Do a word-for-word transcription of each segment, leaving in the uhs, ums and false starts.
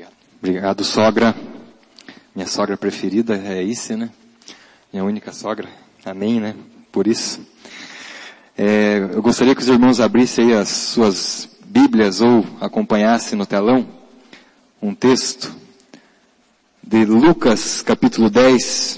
Obrigado. Obrigado, sogra. Minha sogra preferida é isso, né? Minha única sogra. Amém, né? Por isso. É, eu gostaria que os irmãos abrissem aí as suas Bíblias ou acompanhassem no telão um texto de Lucas capítulo dez.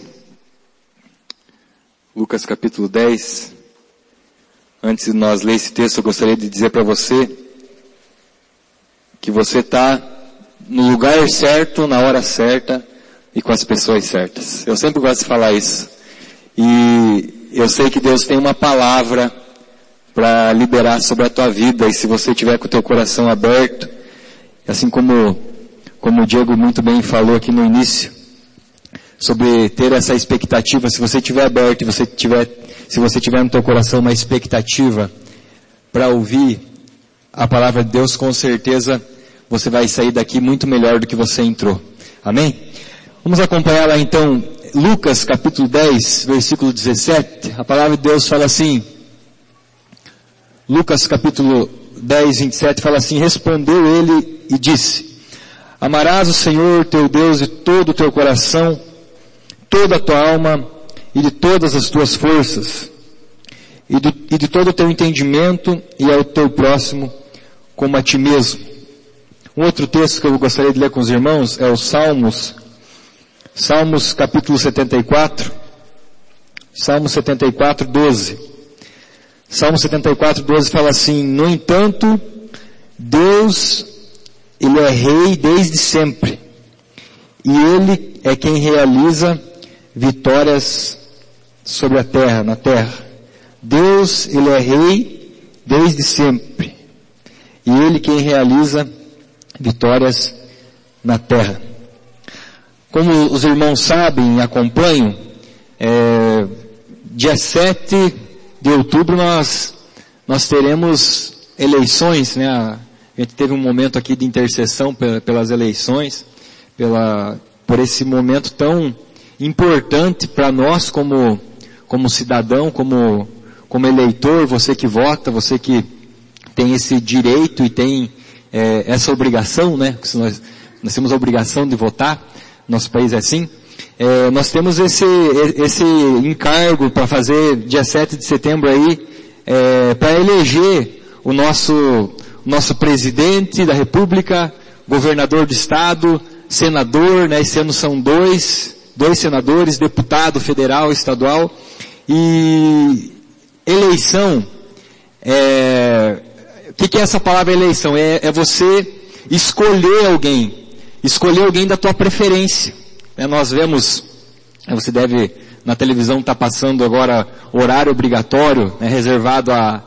Lucas capítulo dez. Antes de nós ler esse texto, eu gostaria de dizer para você que você está no lugar certo, na hora certa e com as pessoas certas. Eu sempre gosto de falar isso. E eu sei que Deus tem uma palavra para liberar sobre a tua vida, e se você tiver com o teu coração aberto, assim como, como o Diego muito bem falou aqui no início, sobre ter essa expectativa, se você tiver aberto, e você tiver, se você tiver no teu coração uma expectativa para ouvir a palavra de Deus, com certeza você vai sair daqui muito melhor do que você entrou. Amém? Vamos acompanhar lá então, Lucas capítulo dez, versículo dezessete. A palavra de Deus fala assim, Lucas capítulo dez, vinte e sete, fala assim: respondeu ele e disse: amarás o Senhor teu Deus de todo o teu coração, toda a tua alma e de todas as tuas forças, e, do, e de todo o teu entendimento, e ao teu próximo como a ti mesmo. Um outro texto que eu gostaria de ler com os irmãos é o Salmos, Salmos capítulo setenta e quatro, Salmos setenta e quatro, doze. Salmo setenta e quatro, doze fala assim: no entanto, Deus, Ele é rei desde sempre, e Ele é quem realiza vitórias sobre a terra, na terra. Deus, Ele é rei desde sempre, e Ele quem realiza vitórias na terra. Como os irmãos sabem e acompanham, é, dia sete de outubro nós, nós teremos eleições, né? A gente teve um momento aqui de intercessão pelas eleições, pela, por esse momento tão importante para nós como, como cidadão, como, como eleitor, você que vota, você que tem esse direito e tem é, essa obrigação, né? Nós, nós temos a obrigação de votar, nosso país é assim. É, nós temos esse, esse encargo para fazer dia sete de setembro aí, é, para eleger o nosso, o nosso presidente da república, governador do estado, senador, né? Esse ano são dois, dois senadores, deputado federal, estadual, e eleição, é, o que, que é essa palavra eleição? É, é você escolher alguém, escolher alguém da tua preferência. Nós vemos, você deve, na televisão está passando agora horário obrigatório, né, reservado a,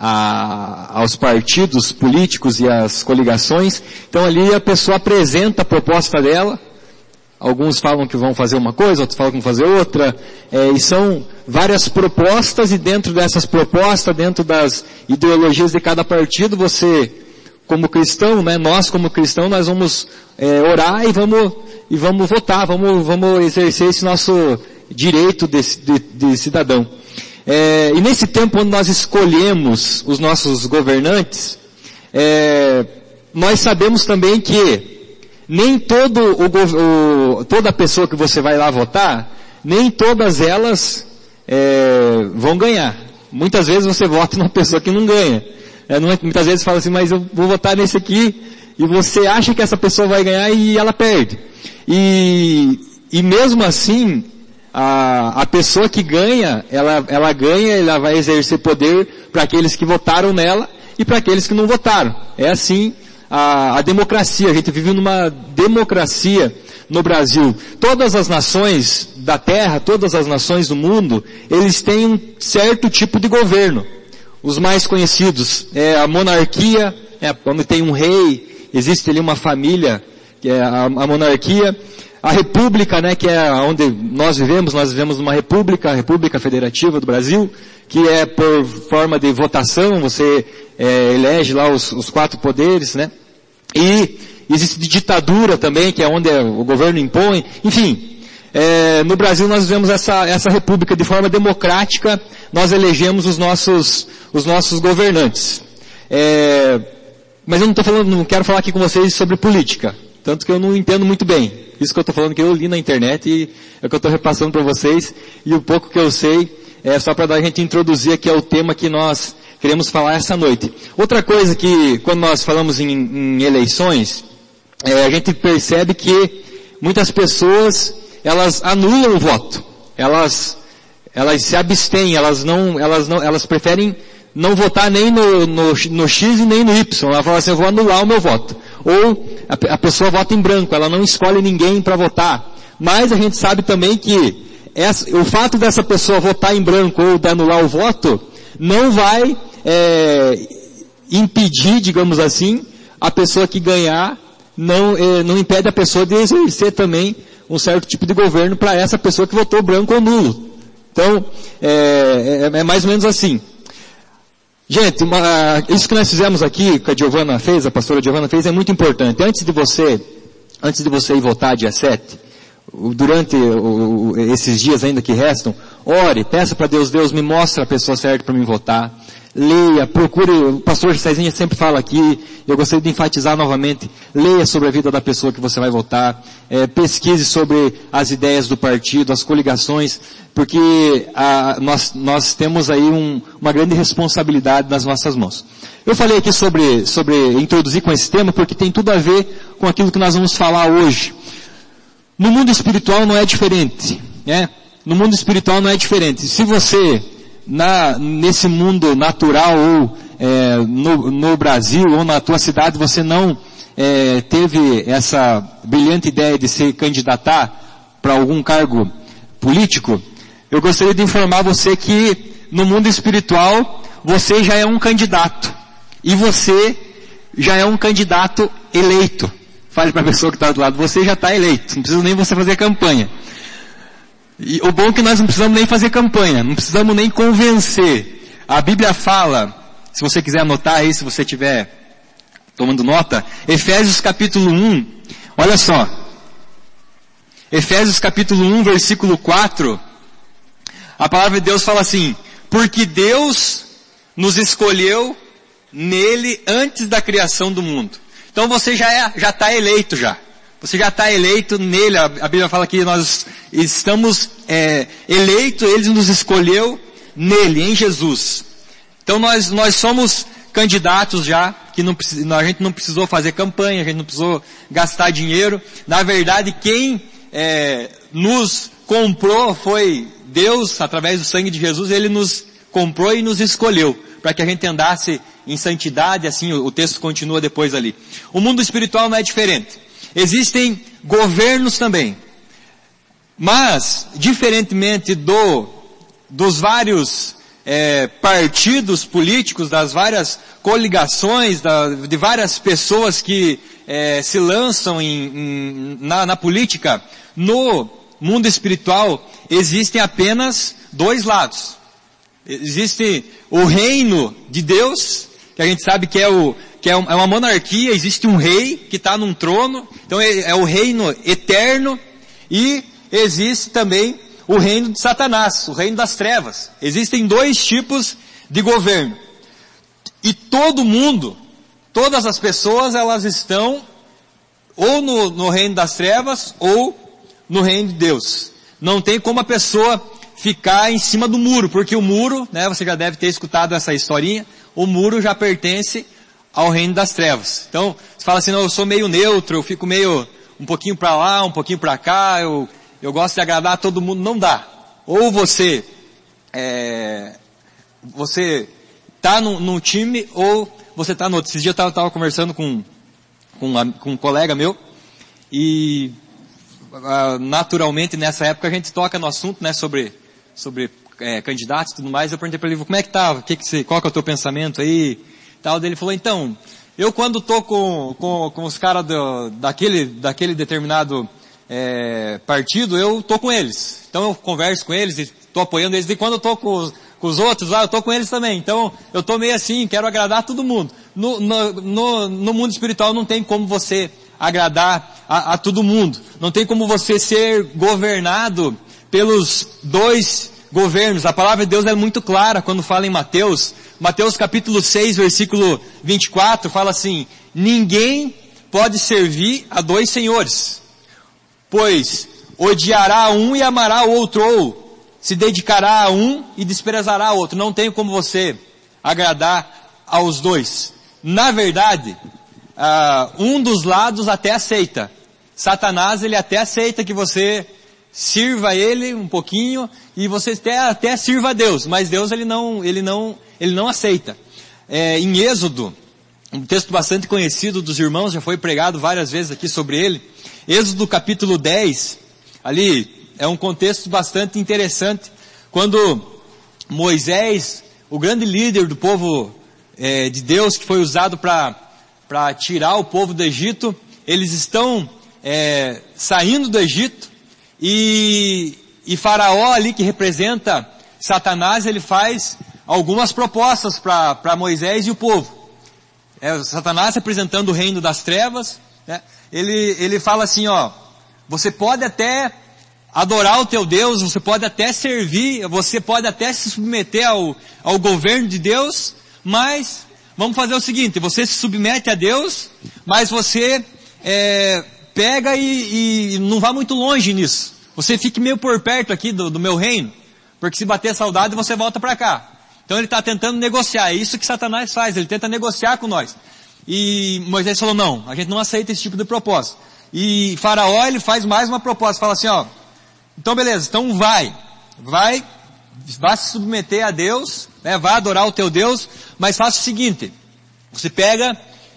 a, aos partidos políticos e às coligações. Então ali a pessoa apresenta a proposta dela, alguns falam que vão fazer uma coisa, outros falam que vão fazer outra, é, e são várias propostas, e dentro dessas propostas, dentro das ideologias de cada partido, você, como cristão, né, nós como cristão, nós vamos é, orar e vamos, e vamos votar, vamos, vamos exercer esse nosso direito de, de, de cidadão. É, e nesse tempo onde nós escolhemos os nossos governantes, é, nós sabemos também que nem todo o, o, toda pessoa que você vai lá votar, nem todas elas é, vão ganhar. Muitas vezes você vota numa pessoa que não ganha. É, não é, muitas vezes fala assim, mas eu vou votar nesse aqui, e você acha que essa pessoa vai ganhar e ela perde. E, e mesmo assim, a, a pessoa que ganha, ela, ela ganha, ela vai exercer poder para aqueles que votaram nela e para aqueles que não votaram. É assim a, a democracia. A gente vive numa democracia no Brasil. Todas as nações da terra, todas as nações do mundo, eles têm um certo tipo de governo. Os mais conhecidos é a monarquia, é, onde tem um rei, existe ali uma família, que é a, a monarquia. A república, né, que é onde nós vivemos, nós vivemos numa república, a República Federativa do Brasil, que é por forma de votação, você é, elege lá os, os quatro poderes, né. E existe ditadura também, que é onde o governo impõe, enfim. É, no Brasil nós vivemos essa, essa república de forma democrática, nós elegemos os nossos, os nossos governantes. É, mas eu não estou falando, não quero falar aqui com vocês sobre política. Tanto que eu não entendo muito bem. Isso que eu estou falando que eu li na internet e é o que eu estou repassando para vocês. E o pouco que eu sei é só para a gente introduzir aqui ao tema que nós queremos falar essa noite. Outra coisa que, quando nós falamos em, em eleições, é, a gente percebe que muitas pessoas, elas anulam o voto. Elas, elas se abstêm, elas não, elas não, elas preferem não votar nem no, no, no X e nem no Y. Ela fala assim, eu vou anular o meu voto. Ou a, a pessoa vota em branco, ela não escolhe ninguém para votar. Mas a gente sabe também que essa, o fato dessa pessoa votar em branco ou de anular o voto, não vai é, impedir, digamos assim, a pessoa que ganhar, não, é, não impede a pessoa de exercer também um certo tipo de governo para essa pessoa que votou branco ou nulo. Então, é, é, é mais ou menos assim. Gente, uma, isso que nós fizemos aqui, que a Giovana fez, a pastora Giovana fez, é muito importante. Antes de você, antes de você ir votar dia sete, durante o, esses dias ainda que restam, ore, peça para Deus, Deus me mostra a pessoa certa para me votar. Leia, procure, o pastor Cezinha sempre fala aqui, eu gostaria de enfatizar novamente, leia sobre a vida da pessoa que você vai votar, é, pesquise sobre as ideias do partido, as coligações, porque a, nós, nós temos aí um, uma grande responsabilidade nas nossas mãos. Eu falei aqui sobre, sobre introduzir com esse tema porque tem tudo a ver com aquilo que nós vamos falar hoje. No mundo espiritual não é diferente, né? No mundo espiritual não é diferente. Se você Na, nesse mundo natural ou é, no, no Brasil ou na tua cidade você não é, teve essa brilhante ideia de se candidatar para algum cargo político, eu gostaria de informar você que no mundo espiritual você já é um candidato e você já é um candidato eleito. Fale para a pessoa que está do lado, você já está eleito, não precisa nem você fazer campanha. E o bom é que nós não precisamos nem fazer campanha, não precisamos nem convencer. A Bíblia fala, se você quiser anotar aí, se você estiver tomando nota, Efésios capítulo um, olha só. Efésios capítulo um, versículo quatro, a palavra de Deus fala assim, porque Deus nos escolheu nele antes da criação do mundo. Então você já é, já está eleito já. Você já está eleito nele, a Bíblia fala que nós estamos é, eleitos, ele nos escolheu nele, em Jesus. Então nós, nós somos candidatos já, que não, a gente não precisou fazer campanha, a gente não precisou gastar dinheiro. Na verdade, quem é, nos comprou foi Deus, através do sangue de Jesus, ele nos comprou e nos escolheu, para que a gente andasse em santidade, assim o, o texto continua depois ali. O mundo espiritual não é diferente. Existem governos também, mas, diferentemente do, dos vários é, partidos políticos, das várias coligações, da, de várias pessoas que é, se lançam em, em, na, na política, no mundo espiritual existem apenas dois lados. Existe o reino de Deus, que a gente sabe que é o que é uma monarquia, existe um rei que está num trono, então é o reino eterno, e existe também o reino de Satanás, o reino das trevas. Existem dois tipos de governo. E todo mundo, todas as pessoas, elas estão ou no, no reino das trevas ou no reino de Deus. Não tem como a pessoa ficar em cima do muro, porque o muro, né, você já deve ter escutado essa historinha, o muro já pertence ao reino das trevas. Então, você fala assim, não, eu sou meio neutro, eu fico meio, um pouquinho para lá, um pouquinho para cá, eu, eu gosto de agradar a todo mundo. Não dá. Ou você, é, você tá num, num time, ou você tá no outro. Esses dias eu estava conversando com, com, com um colega meu, e uh, naturalmente nessa época a gente toca no assunto, né, sobre, sobre é, candidatos e tudo mais. Eu perguntei para ele, como é que tá? O que que você, qual que é o teu pensamento aí? Tal, dele falou, então, eu quando tô com, com, com os caras daquele, daquele determinado é, partido, eu tô com eles. Então eu converso com eles e tô apoiando eles. E quando eu tô com os, com os outros lá, eu tô com eles também. Então eu tô meio assim, quero agradar todo mundo. No, no, no, no mundo espiritual não tem como você agradar a, a todo mundo. Não tem como você ser governado pelos dois governos. A palavra de Deus é muito clara quando fala em Mateus. Mateus capítulo seis, versículo vinte e quatro, fala assim, ninguém pode servir a dois senhores, pois odiará um e amará o outro, ou se dedicará a um e desprezará o outro. Não tem como você agradar aos dois. Na verdade, uh, um dos lados até aceita. Satanás, ele até aceita que você sirva a ele um pouquinho e você até, até sirva a Deus, mas Deus ele não, ele não, ele não aceita. É, em Êxodo, um texto bastante conhecido dos irmãos, já foi pregado várias vezes aqui sobre ele. Êxodo capítulo dez, ali é um contexto bastante interessante, quando Moisés, o grande líder do povo é, de Deus, que foi usado para para tirar o povo do Egito, eles estão é, saindo do Egito, e, e Faraó ali, que representa Satanás, ele faz algumas propostas para Moisés e o povo. É, Satanás representando o reino das trevas, né? ele, ele fala assim, ó, você pode até adorar o teu Deus, você pode até servir, você pode até se submeter ao, ao governo de Deus, mas vamos fazer o seguinte, você se submete a Deus, mas você é, pega e, e não vá muito longe nisso. Você fique meio por perto aqui do, do meu reino, porque se bater saudade você volta para cá. Então ele está tentando negociar, é isso que Satanás faz, ele tenta negociar com nós. E Moisés falou, não, a gente não aceita esse tipo de proposta. E Faraó, ele faz mais uma proposta, fala assim, ó, então beleza, então vai, vai, vai se submeter a Deus, né, vai adorar o teu Deus, mas faça o seguinte, você pega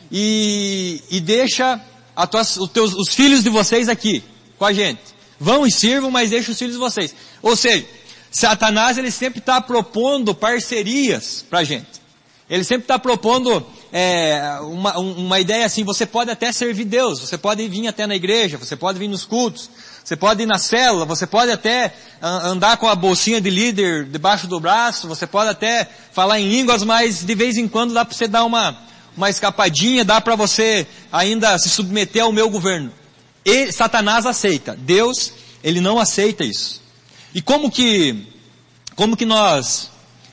e, e deixa a tua, os, teus, os filhos de vocês aqui, com a gente. Vão e sirvam, mas deixa os filhos de vocês. Ou seja, Satanás, ele sempre está propondo parcerias pra gente. Ele sempre está propondo é, uma, uma ideia assim, você pode até servir Deus, você pode vir até na igreja, você pode vir nos cultos, você pode ir na célula, você pode até andar com a bolsinha de líder debaixo do braço, você pode até falar em línguas, mas de vez em quando dá para você dar uma, uma escapadinha, dá para você ainda se submeter ao meu governo. E Satanás aceita, Deus, ele não aceita isso. E como que, como que nós,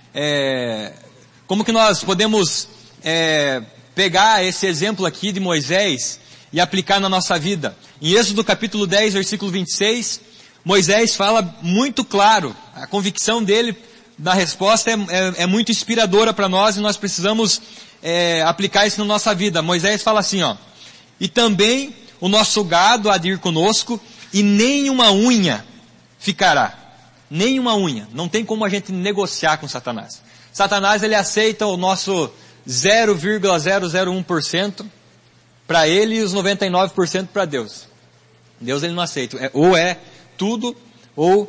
é, como que nós podemos é, pegar esse exemplo aqui de Moisés e aplicar na nossa vida? Em Êxodo capítulo dez, versículo vinte e seis, Moisés fala muito claro, a convicção dele na resposta é, é, é muito inspiradora para nós e nós precisamos é, aplicar isso na nossa vida. Moisés fala assim, ó, e também o nosso gado há de ir conosco e nenhuma unha ficará. Nenhuma unha. Não tem como a gente negociar com Satanás. Satanás, ele aceita o nosso zero vírgula zero zero um por cento para ele e os noventa e nove por cento para Deus. Deus, ele não aceita. É, ou é tudo, ou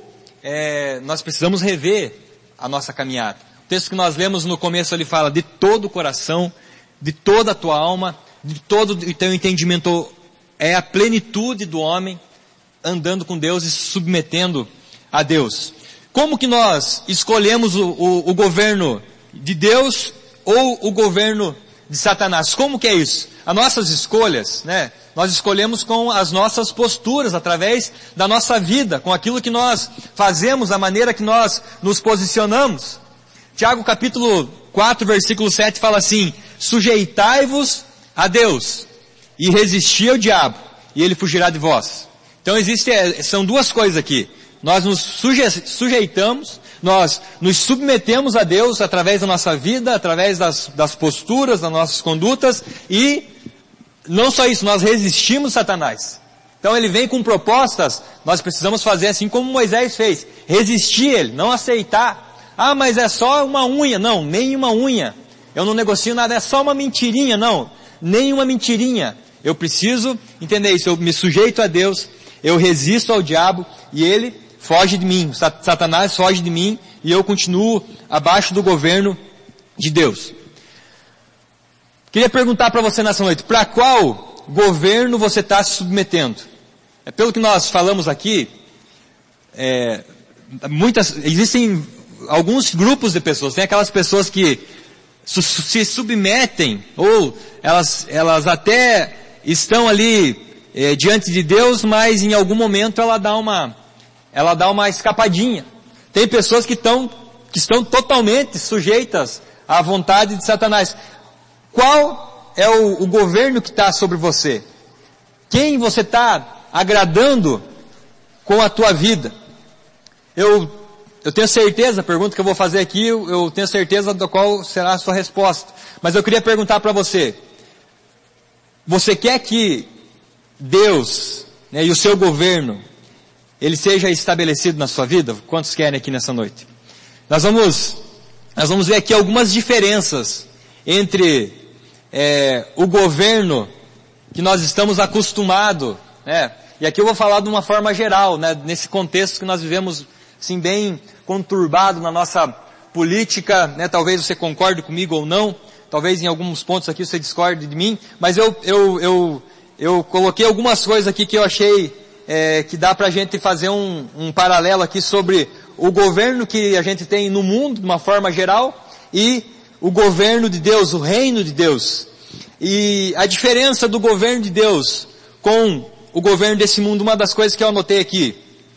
é, nós precisamos rever a nossa caminhada. O texto que nós lemos no começo, ele fala de todo o coração, de toda a tua alma, de todo o teu entendimento, é a plenitude do homem andando com Deus e se submetendo a Deus. Como que nós escolhemos o, o, o governo de Deus ou o governo de Satanás? Como que é isso? As nossas escolhas, né? Nós escolhemos com as nossas posturas, através da nossa vida, com aquilo que nós fazemos, a maneira que nós nos posicionamos. Tiago capítulo quatro, versículo sete fala assim, sujeitai-vos a Deus e resisti ao diabo, e ele fugirá de vós. Então existe, são duas coisas aqui. Nós nos suje, sujeitamos, nós nos submetemos a Deus através da nossa vida, através das, das posturas, das nossas condutas, e não só isso, nós resistimos a Satanás. Então ele vem com propostas, nós precisamos fazer assim como Moisés fez, resistir ele, não aceitar. Ah, mas é só uma unha. Não, nem uma unha. Eu não negocio nada, é só uma mentirinha. Não, nem uma mentirinha. Eu preciso entender isso, eu me sujeito a Deus, eu resisto ao diabo e ele foge de mim, Satanás foge de mim e eu continuo abaixo do governo de Deus. Queria perguntar para você nessa noite, para qual governo você está se submetendo? É, pelo que nós falamos aqui, é, muitas, existem alguns grupos de pessoas, tem aquelas pessoas que su, se submetem ou elas, elas até estão ali é, diante de Deus, mas em algum momento ela dá uma, ela dá uma escapadinha. Tem pessoas que estão, que estão totalmente sujeitas à vontade de Satanás. Qual é o, o governo que está sobre você? Quem você está agradando com a tua vida? Eu, eu tenho certeza, a pergunta que eu vou fazer aqui, eu, eu tenho certeza da qual será a sua resposta. Mas eu queria perguntar para você, você quer que Deus, né, e o seu governo, ele seja estabelecido na sua vida? Quantos querem aqui nessa noite? Nós vamos, nós vamos ver aqui algumas diferenças entre é, o governo que nós estamos acostumados, né? E aqui eu vou falar de uma forma geral, né? Nesse contexto que nós vivemos, assim, bem conturbado na nossa política, né? Talvez você concorde comigo ou não, talvez em alguns pontos aqui você discorde de mim, mas eu, eu, eu, eu coloquei algumas coisas aqui que eu achei é, que dá pra gente fazer um, um paralelo aqui sobre o governo que a gente tem no mundo, de uma forma geral, e o governo de Deus, o reino de Deus. E a diferença do governo de Deus com o governo desse mundo, uma das coisas que eu anotei aqui,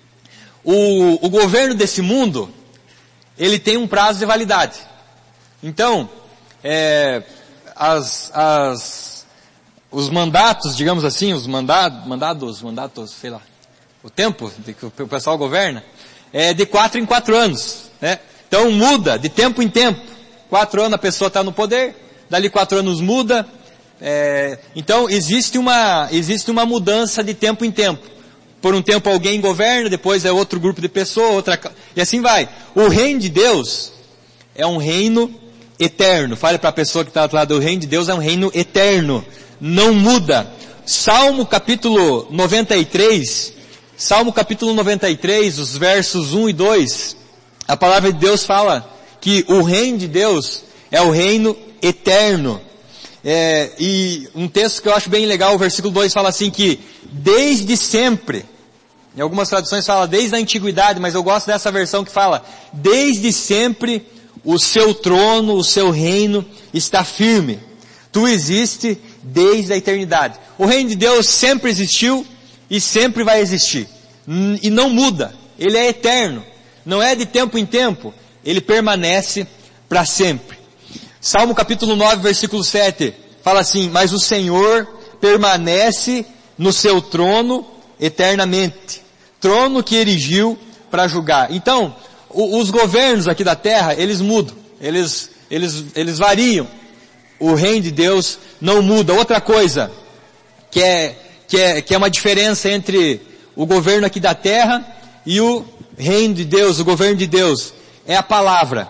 o, o governo desse mundo, ele tem um prazo de validade. Então, é, as, as, os mandatos, digamos assim, os mandados, mandados, mandatos, sei lá, o tempo de que o pessoal governa, é de quatro em quatro anos, né? Então muda de tempo em tempo. Quatro anos a pessoa está no poder, dali quatro anos muda. É, então existe uma, existe uma mudança de tempo em tempo. Por um tempo alguém governa, depois é outro grupo de pessoas, outra, e assim vai. O reino de Deus é um reino eterno. Fale para a pessoa que está do outro lado, o reino de Deus é um reino eterno. Não muda. Salmo capítulo noventa e três, Salmo capítulo noventa e três, os versos um e dois, a palavra de Deus fala que o reino de Deus é o reino eterno. É, e um texto que eu acho bem legal, o versículo dois fala assim que desde sempre, em algumas traduções fala desde a antiguidade, mas eu gosto dessa versão que fala desde sempre o seu trono, o seu reino está firme. Tu existe desde a eternidade. O reino de Deus sempre existiu e sempre vai existir. E não muda. Ele é eterno. Não é de tempo em tempo. Ele permanece para sempre. Salmo capítulo nove, versículo sete, fala assim, mas o Senhor permanece no seu trono eternamente. Trono que erigiu para julgar. Então, o, os governos aqui da terra, eles mudam. Eles, eles, eles variam. O reino de Deus não muda. Outra coisa, que é, que é, que é uma diferença entre o governo aqui da terra e o reino de Deus, o governo de Deus, é a palavra.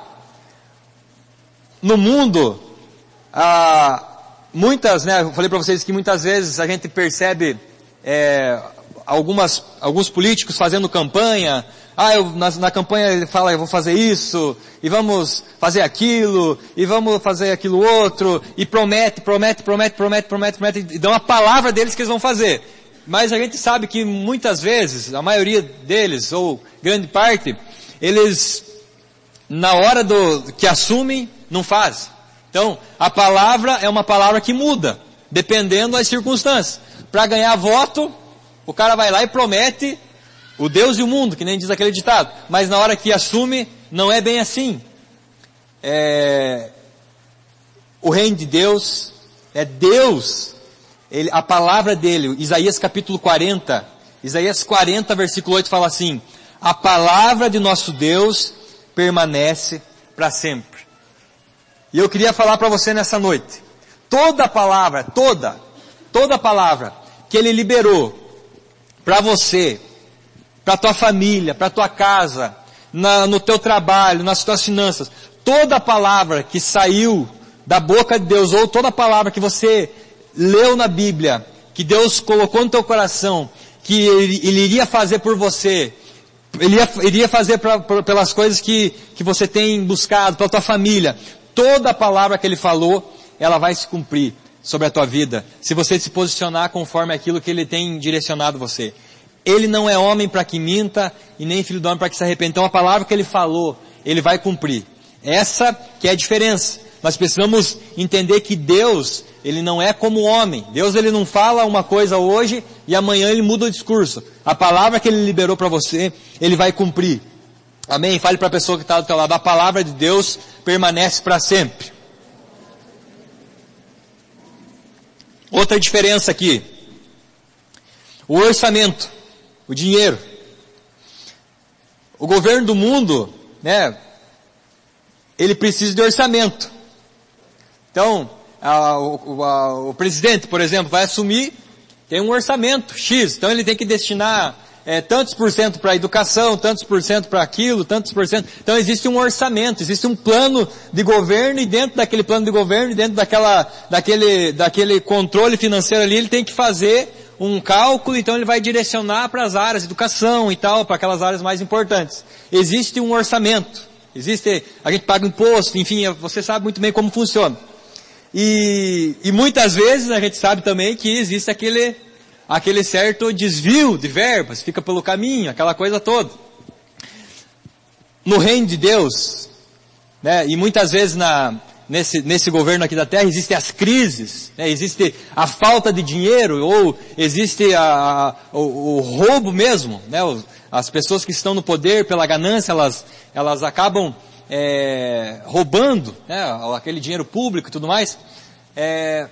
No mundo, ah, muitas, né, eu falei para vocês que muitas vezes a gente percebe é, algumas, alguns políticos fazendo campanha. Ah, eu, na, na campanha ele fala, eu vou fazer isso, e vamos fazer aquilo, e vamos fazer aquilo outro, e promete, promete, promete, promete, promete, promete, e dão a palavra deles que eles vão fazer. Mas a gente sabe que muitas vezes, a maioria deles, ou grande parte, eles, na hora do, que assumem, não fazem. Então, a palavra é uma palavra que muda, dependendo das circunstâncias. Para ganhar voto, o cara vai lá e promete o Deus e o mundo, que nem diz aquele ditado. Mas na hora que assume, não é bem assim. É, o reino de Deus é Deus. Ele, a palavra dele, Isaías capítulo quarenta, Isaías quarenta, versículo oito fala assim, a palavra de nosso Deus permanece para sempre. E eu queria falar para você nessa noite, toda a palavra, toda, toda a palavra que ele liberou para você, para tua família, para tua casa, na, no teu trabalho, nas tuas finanças, toda a palavra que saiu da boca de Deus, ou toda a palavra que você leu na Bíblia, que Deus colocou no teu coração, que Ele, ele iria fazer por você, Ele ia, iria fazer pra, pra, pelas coisas que, que você tem buscado, pela tua família, toda a palavra que Ele falou, ela vai se cumprir sobre a tua vida, se você se posicionar conforme aquilo que Ele tem direcionado você. Ele não é homem para que minta, e nem filho do homem para que se arrependa. Então a palavra que Ele falou, Ele vai cumprir. Essa que é a diferença. Nós precisamos entender que Deus, Ele não é como o homem. Deus, Ele não fala uma coisa hoje e amanhã Ele muda o discurso. A palavra que Ele liberou para você, Ele vai cumprir. Amém? Fale para a pessoa que está do teu lado. A palavra de Deus permanece para sempre. Outra diferença aqui. O orçamento, o dinheiro. O governo do mundo, né, ele precisa de orçamento. Então, a, o, a, o presidente, por exemplo, vai assumir, tem um orçamento X, então ele tem que destinar é, tantos por cento para a educação, tantos por cento para aquilo, tantos por cento. Então existe um orçamento, existe um plano de governo, e dentro daquele plano de governo, dentro daquela, daquele, daquele controle financeiro ali, ele tem que fazer um cálculo, então ele vai direcionar para as áreas, educação e tal, para aquelas áreas mais importantes. Existe um orçamento, existe, a gente paga imposto, enfim, você sabe muito bem como funciona. E, e muitas vezes a gente sabe também que existe aquele, aquele certo desvio de verbas, fica pelo caminho, aquela coisa toda. No reino de Deus, né, e muitas vezes na, nesse, nesse governo aqui da terra, existem as crises, né, existe a falta de dinheiro, ou existe a, a, o, o roubo mesmo, né, os, as pessoas que estão no poder pela ganância, elas, elas acabam É, roubando, né, aquele dinheiro público e tudo mais. É,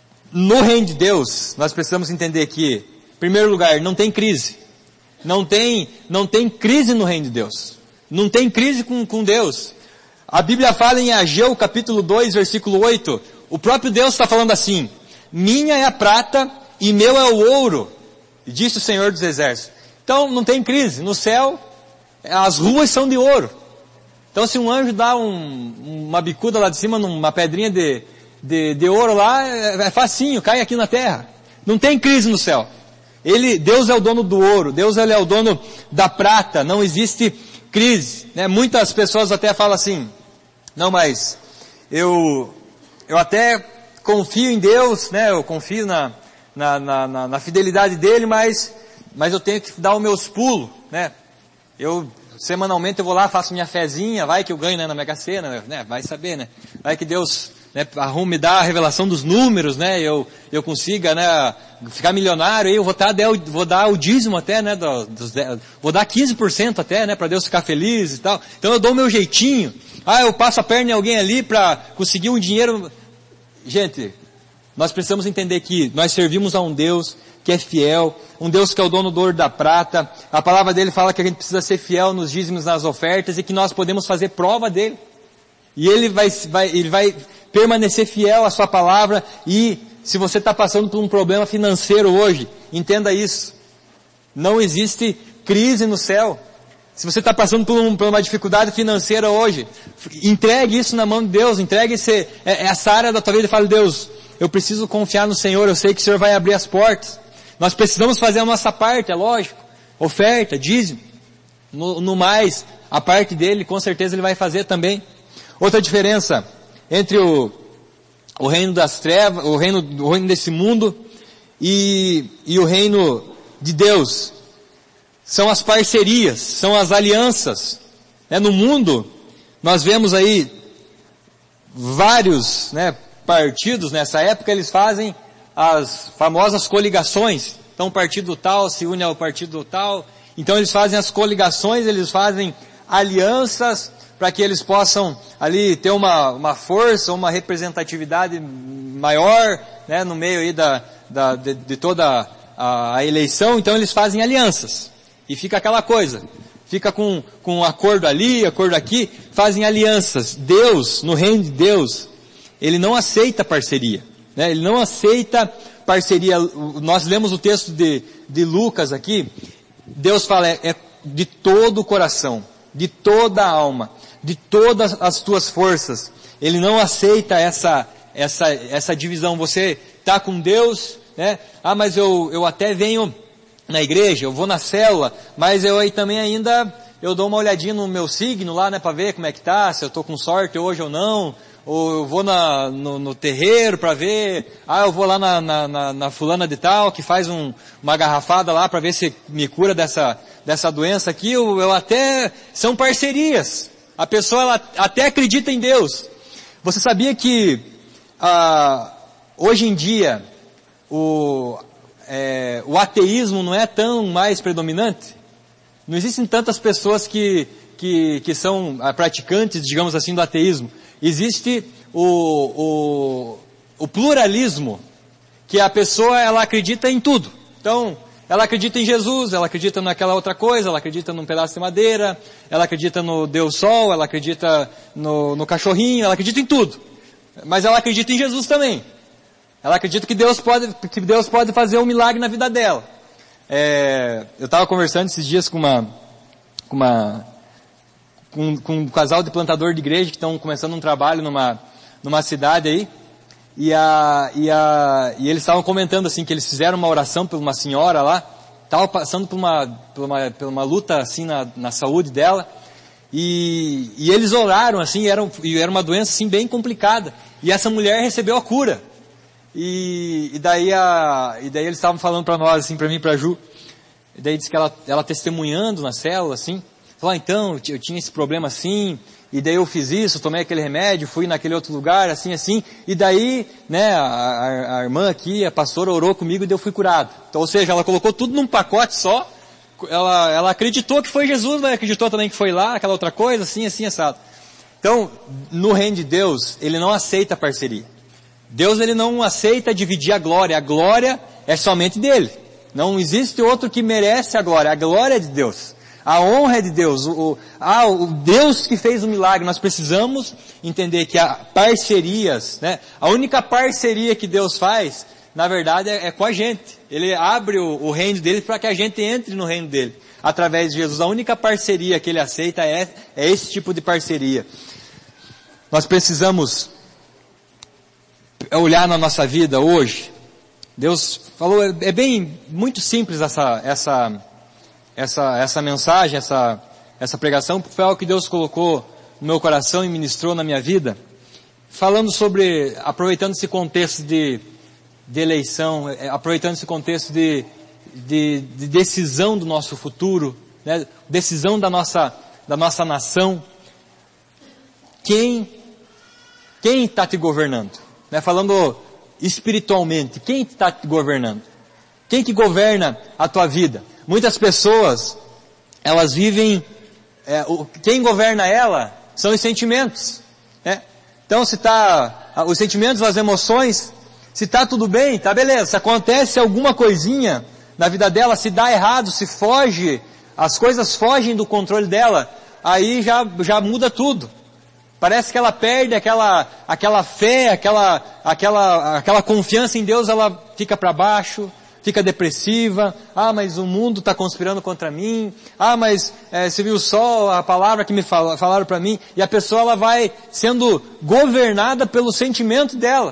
no reino de Deus, nós precisamos entender que, em primeiro lugar, não tem crise. Não tem, não tem crise no reino de Deus. Não tem crise com, com Deus. A Bíblia fala em Ageu, capítulo dois, versículo oito, o próprio Deus está falando assim: minha é a prata e meu é o ouro, disse o Senhor dos Exércitos. Então, não tem crise. No céu, as ruas são de ouro. Então se um anjo dá um, uma bicuda lá de cima, numa pedrinha de, de, de ouro lá, é, é facinho, cai aqui na terra. Não tem crise no céu. Ele, Deus é o dono do ouro, Deus ele é o dono da prata, não existe crise. Né? Muitas pessoas até falam assim, não, mas eu, eu até confio em Deus, né? Eu confio na, na, na, na, na fidelidade dele, mas, mas eu tenho que dar os meus pulos, né? Eu... Semanalmente eu vou lá, faço minha fezinha, vai que eu ganho, né, na Mega Sena, né, vai saber, né, vai que Deus, né, arrume, dá a revelação dos números, né, eu, eu consiga, né, ficar milionário, aí eu vou dar, vou dar o dízimo até, né, do, dos, vou dar quinze por cento até, né, para Deus ficar feliz e tal, então eu dou o meu jeitinho, ah, eu passo a perna em alguém ali para conseguir um dinheiro. Gente, nós precisamos entender que nós servimos a um Deus que é fiel, um Deus que é o dono do ouro e da prata. A palavra dele fala que a gente precisa ser fiel nos dízimos, nas ofertas, e que nós podemos fazer prova dele. E ele vai, vai, ele vai permanecer fiel à sua palavra. E se você está passando por um problema financeiro hoje, entenda isso. Não existe crise no céu. Se você está passando por, um, por uma dificuldade financeira hoje, entregue isso na mão de Deus, entregue esse, essa área da tua vida e fale: Deus, eu preciso confiar no Senhor, eu sei que o Senhor vai abrir as portas. Nós precisamos fazer a nossa parte, é lógico. Oferta, dízimo. No, no mais, a parte dele, com certeza ele vai fazer também. Outra diferença entre o, o reino das trevas, o reino, o reino desse mundo e, e o reino de Deus, são as parcerias, são as alianças. É, no mundo, nós vemos aí vários, né, partidos. Nessa época eles fazem as famosas coligações. Então o partido tal se une ao partido tal. Então eles fazem as coligações, eles fazem alianças para que eles possam ali ter uma, uma força, uma representatividade maior, né, no meio aí da, da, de, de toda a, a eleição. Então eles fazem alianças. E fica aquela coisa. Fica com, com um acordo ali, acordo aqui, fazem alianças. Deus, no reino de Deus, ele não aceita parceria. Né? Ele não aceita parceria. Nós lemos o texto de, de Lucas aqui. Deus fala, é, é de todo o coração, de toda a alma, de todas as tuas forças. Ele não aceita essa, essa, essa divisão. Você está com Deus, né? Ah, mas eu, eu até venho na igreja, eu vou na célula, mas eu aí também ainda, eu dou uma olhadinha no meu signo lá, né, para ver como é que tá, se eu estou com sorte hoje ou não. Ou eu vou na, no, no terreiro para ver, ah, eu vou lá na, na, na, na fulana de tal, que faz um, uma garrafada lá para ver se me cura dessa, dessa doença aqui. Eu, eu até, são parcerias. A pessoa, ela até acredita em Deus. Você sabia que, ah, hoje em dia, o, é, o ateísmo não é tão mais predominante? Não existem tantas pessoas que, que, que são praticantes, digamos assim, do ateísmo. Existe o, o, o pluralismo, que a pessoa, ela acredita em tudo. Então, ela acredita em Jesus, ela acredita naquela outra coisa, ela acredita num pedaço de madeira, ela acredita no Deus Sol, ela acredita no, no cachorrinho, ela acredita em tudo. Mas ela acredita em Jesus também. Ela acredita que Deus pode, que Deus pode fazer um milagre na vida dela. É, eu estava conversando esses dias com uma, com uma, com, com um casal de plantador de igreja que estão começando um trabalho numa, numa cidade aí. E, a, e, a, e eles estavam comentando assim, que eles fizeram uma oração por uma senhora lá, estava passando por uma, por uma, por uma luta assim na, na saúde dela, e, e eles oraram assim, e era, e era uma doença assim bem complicada, e essa mulher recebeu a cura, e, e, daí, a, e daí eles estavam falando para nós, assim, para mim e para a Ju, e daí disse que ela, ela testemunhando na célula, assim, falou, ah, então, eu tinha esse problema assim, e daí eu fiz isso, tomei aquele remédio, fui naquele outro lugar, assim, assim, e daí, né, a, a, a irmã aqui, a pastora orou comigo e daí eu fui curado. Então, ou seja, ela colocou tudo num pacote só, ela, ela acreditou que foi Jesus, mas acreditou também que foi lá, aquela outra coisa, assim, assim, assado. Então, no reino de Deus, ele não aceita parceria. Deus, ele não aceita dividir a glória, a glória é somente dele. Não existe outro que merece a glória, a glória é de Deus. A honra é de Deus, o, o, ah, o Deus que fez o milagre. Nós precisamos entender que há parcerias, né? A única parceria que Deus faz, na verdade, é, é com a gente. Ele abre o, o reino dele para que a gente entre no reino dele, através de Jesus. A única parceria que ele aceita é, é esse tipo de parceria. Nós precisamos olhar na nossa vida hoje. Deus falou, é, é bem, muito simples essa, essa, essa, essa mensagem, essa, essa pregação, foi algo que Deus colocou no meu coração e ministrou na minha vida, falando sobre, aproveitando esse contexto de, de eleição, aproveitando esse contexto de, de, de decisão do nosso futuro, né, decisão da nossa, da nossa nação. Quem, quem está te governando? Né, falando espiritualmente, quem está te governando? Quem que governa a tua vida? Muitas pessoas, elas vivem, é, o, quem governa ela são os sentimentos, né? Então se está, os sentimentos, as emoções, se está tudo bem, tá beleza. Se acontece alguma coisinha na vida dela, se dá errado, se foge, as coisas fogem do controle dela, aí já, já muda tudo. Parece que ela perde aquela, aquela fé, aquela, aquela, aquela confiança em Deus, ela fica para baixo, fica depressiva. Ah, mas o mundo está conspirando contra mim. Ah, mas é, você viu só a palavra que me fal, falaram para mim. E a pessoa, ela vai sendo governada pelo sentimento dela.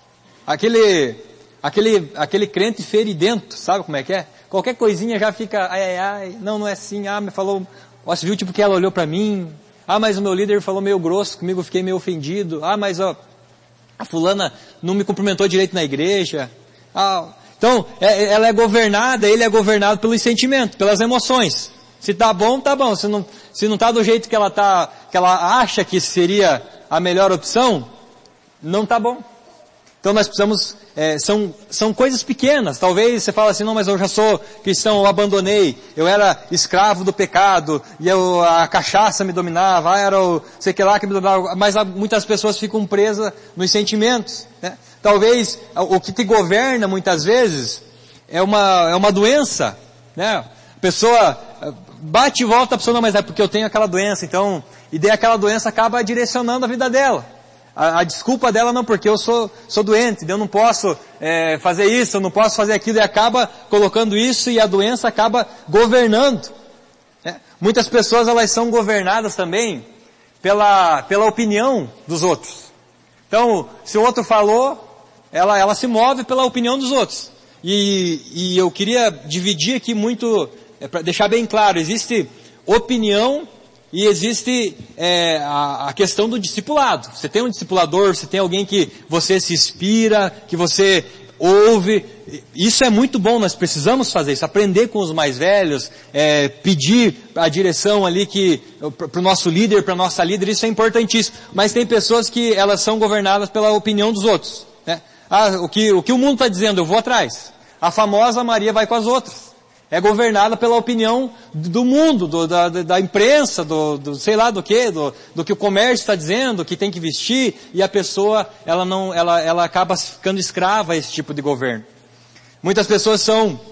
Aquele, aquele, aquele crente feridento, sabe como é que é? Qualquer coisinha já fica, ai, ai, ai, não, não é assim. Ah, me falou, ó, você viu tipo que ela olhou para mim. Ah, mas o meu líder falou meio grosso comigo, eu fiquei meio ofendido. Ah, mas ó, a fulana não me cumprimentou direito na igreja. Ah, então, é, ela é governada, ele é governado pelos sentimentos, pelas emoções. Se tá bom, tá bom. Se não, se não tá do jeito que ela tá, que ela acha que seria a melhor opção, não tá bom. Então nós precisamos, é, são, são coisas pequenas. Talvez você fala assim, não, mas eu já sou cristão, eu abandonei, eu era escravo do pecado, e eu, a cachaça me dominava, ah, era o sei que lá que me dominava, mas muitas pessoas ficam presas nos sentimentos, né? Talvez o que te governa muitas vezes é uma, é uma doença, né? A pessoa bate e volta, a pessoa, não, mas é porque eu tenho aquela doença, então, e daí aquela doença acaba direcionando a vida dela. A, a desculpa dela não, porque eu sou, sou doente, eu não posso é, fazer isso, eu não posso fazer aquilo, e acaba colocando isso e a doença acaba governando. Né? Muitas pessoas, elas são governadas também pela, pela opinião dos outros. Então, se o outro falou, ela, ela se move pela opinião dos outros. E, e eu queria dividir aqui muito, é, para deixar bem claro, existe opinião e existe é, a, a questão do discipulado. Você tem um discipulador, você tem alguém que você se inspira, que você ouve. Isso é muito bom, nós precisamos fazer isso, aprender com os mais velhos, é, pedir a direção ali que para o nosso líder, para a nossa líder, isso é importantíssimo. Mas tem pessoas que elas são governadas pela opinião dos outros, né? Ah, o que o, que o mundo está dizendo, eu vou atrás. A famosa Maria vai com as outras. É governada pela opinião do mundo, do, da, da imprensa, do, do sei lá do que, do, do que o comércio está dizendo, que tem que vestir, e a pessoa, ela não, ela, ela acaba ficando escrava a esse tipo de governo. Muitas pessoas são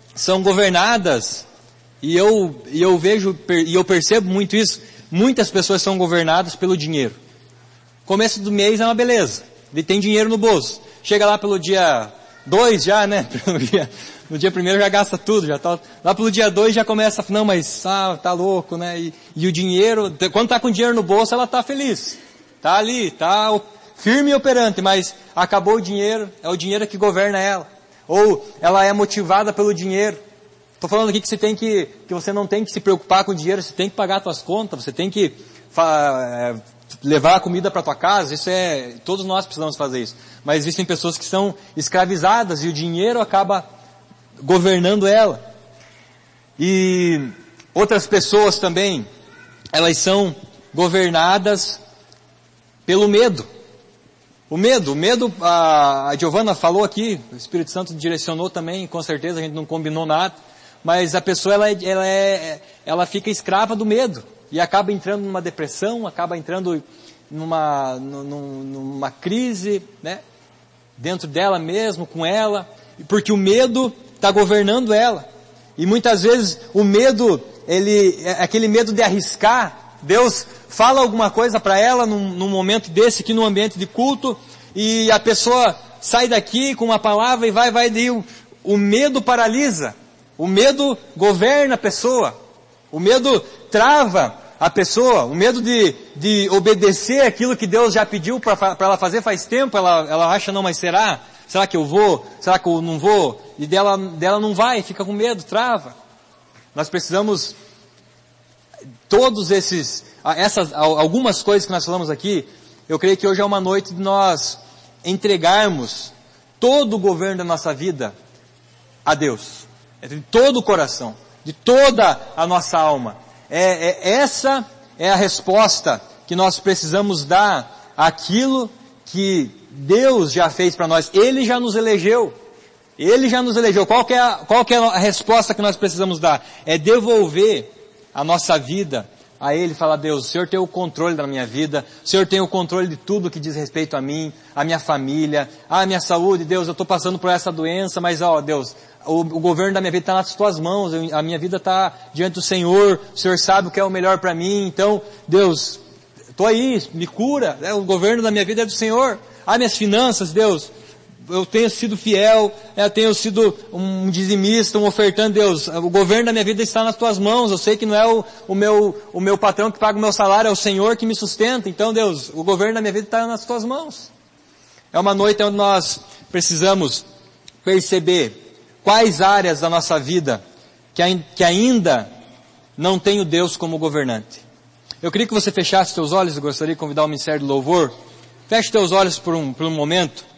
são governadas, e eu, e eu vejo, e eu percebo muito isso, muitas pessoas são governadas pelo dinheiro. Começo do mês é uma beleza, ele tem dinheiro no bolso. Chega lá pelo dia dois já, né? Pelo dia, no dia primeiro já gasta tudo, já tá, lá pelo dia dois já começa, não, mas, ah, tá louco, né? E, e o dinheiro, quando tá com dinheiro no bolso, ela tá feliz. Tá ali, tá firme e operante, mas acabou o dinheiro, é o dinheiro que governa ela. Ou ela é motivada pelo dinheiro. Estou falando aqui que você tem que, que você não tem que se preocupar com o dinheiro, você tem que pagar suas contas, você tem que fa, é, levar a comida para tua casa, isso é, todos nós precisamos fazer isso. Mas existem pessoas que são escravizadas e o dinheiro acaba governando ela. E outras pessoas também, elas são governadas pelo medo. O medo, o medo, a, a Giovana falou aqui, o Espírito Santo direcionou também, com certeza a gente não combinou nada, mas a pessoa ela, ela, é, ela fica escrava do medo e acaba entrando numa depressão, acaba entrando numa, numa crise, né, dentro dela mesmo, com ela, porque o medo está governando ela. E muitas vezes o medo, ele, é aquele medo de arriscar. Deus fala alguma coisa para ela num, num momento desse aqui no ambiente de culto, e a pessoa sai daqui com uma palavra e vai, vai, e o, o medo paralisa, o medo governa a pessoa, o medo trava a pessoa, o medo de, de obedecer aquilo que Deus já pediu para ela fazer faz tempo, ela, ela acha, não, mas será? Será que eu vou? Será que eu não vou? E dela, dela não vai, fica com medo, trava. Nós precisamos... Todos esses, essas, algumas coisas que nós falamos aqui, eu creio que hoje é uma noite de nós entregarmos todo o governo da nossa vida a Deus. De todo o coração, de toda a nossa alma. É, é, essa é a resposta que nós precisamos dar àquilo que Deus já fez para nós. Ele já nos elegeu. Ele já nos elegeu. Qual que é a, qual que é a resposta que nós precisamos dar? É devolver a nossa vida a Ele, falar, Deus, o Senhor tem o controle da minha vida, o Senhor tem o controle de tudo que diz respeito a mim, a minha família, a minha saúde, Deus, eu estou passando por essa doença, mas ó, Deus, o, o governo da minha vida está nas tuas mãos, eu, a minha vida está diante do Senhor, o Senhor sabe o que é o melhor para mim, então, Deus, estou aí, me cura, né? O governo da minha vida é do Senhor, ah, minhas finanças, Deus, eu tenho sido fiel, eu tenho sido um dizimista, um ofertante, Deus, o governo da minha vida está nas tuas mãos, eu sei que não é o, o, meu, o meu patrão que paga o meu salário, é o Senhor que me sustenta, então Deus, o governo da minha vida está nas tuas mãos. É uma noite onde nós precisamos perceber quais áreas da nossa vida que, que ainda não tem o Deus como governante. Eu queria que você fechasse seus olhos, eu gostaria de convidar o Ministério do Louvor, feche teus olhos por um, por um momento.